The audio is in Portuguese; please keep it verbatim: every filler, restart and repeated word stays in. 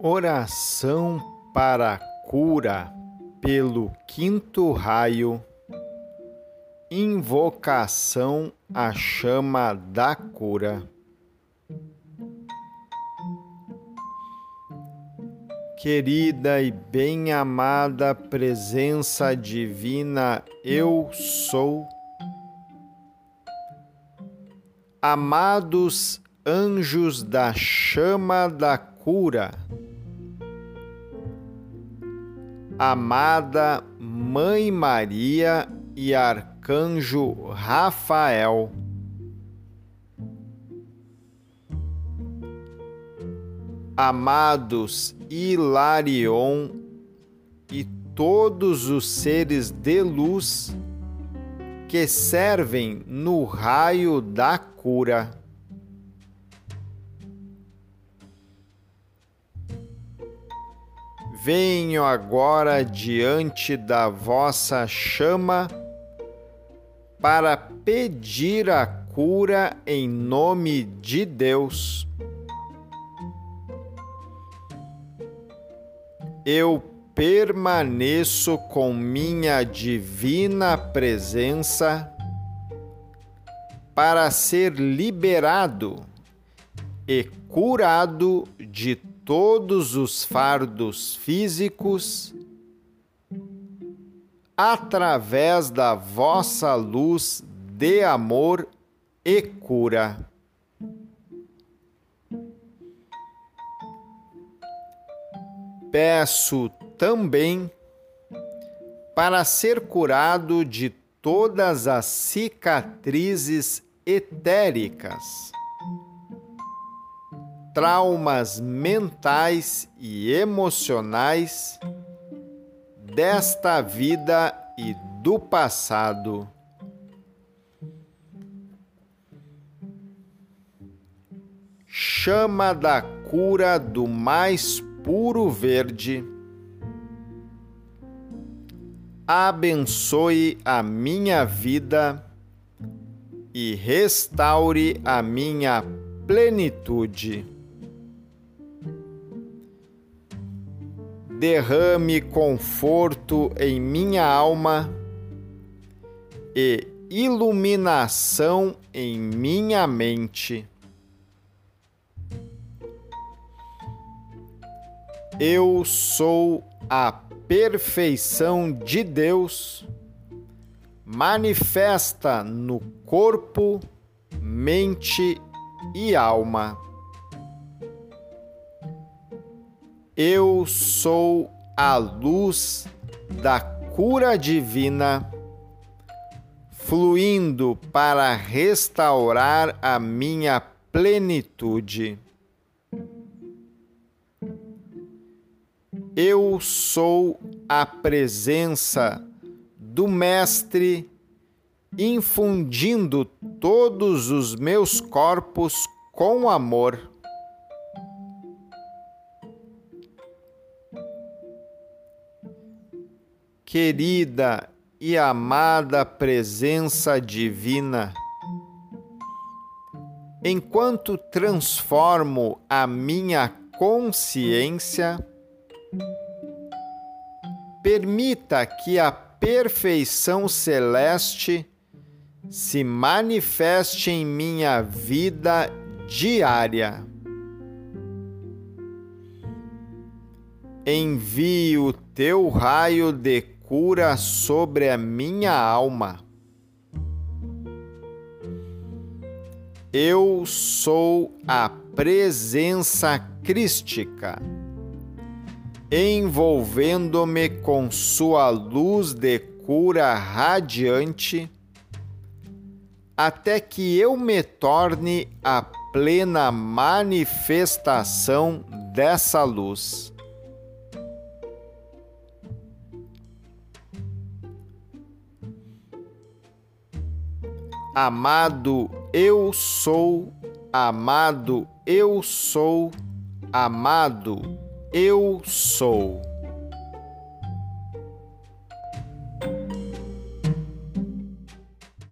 Oração para a cura pelo quinto raio. Invocação à chama da cura. Querida e bem-amada presença divina, eu sou. Amados anjos da chama da cura, amada Mãe Maria e Arcanjo Rafael, amados Hilarion e todos os seres de luz que servem no raio da cura. Venho agora diante da vossa chama para pedir a cura em nome de Deus. Eu permaneço com minha divina presença para ser liberado e curado de todos os fardos físicos através da vossa luz de amor e cura. Peço também para ser curado de todas as cicatrizes etéricas, traumas mentais e emocionais desta vida e do passado. Chama da cura do mais puro verde, abençoe a minha vida e restaure a minha plenitude. Derrame conforto em minha alma e iluminação em minha mente. Eu sou a perfeição de Deus, manifesta no corpo, mente e alma. Eu sou a luz da cura divina, fluindo para restaurar a minha plenitude. Eu sou a presença do Mestre, infundindo todos os meus corpos com amor. Querida e amada presença divina, enquanto transformo a minha consciência, permita que a perfeição celeste se manifeste em minha vida diária. Envie o teu raio de cura sobre a minha alma. Eu sou a presença crística, envolvendo-me com sua luz de cura radiante, até que eu me torne a plena manifestação dessa luz. Amado eu sou, amado eu sou, amado eu sou.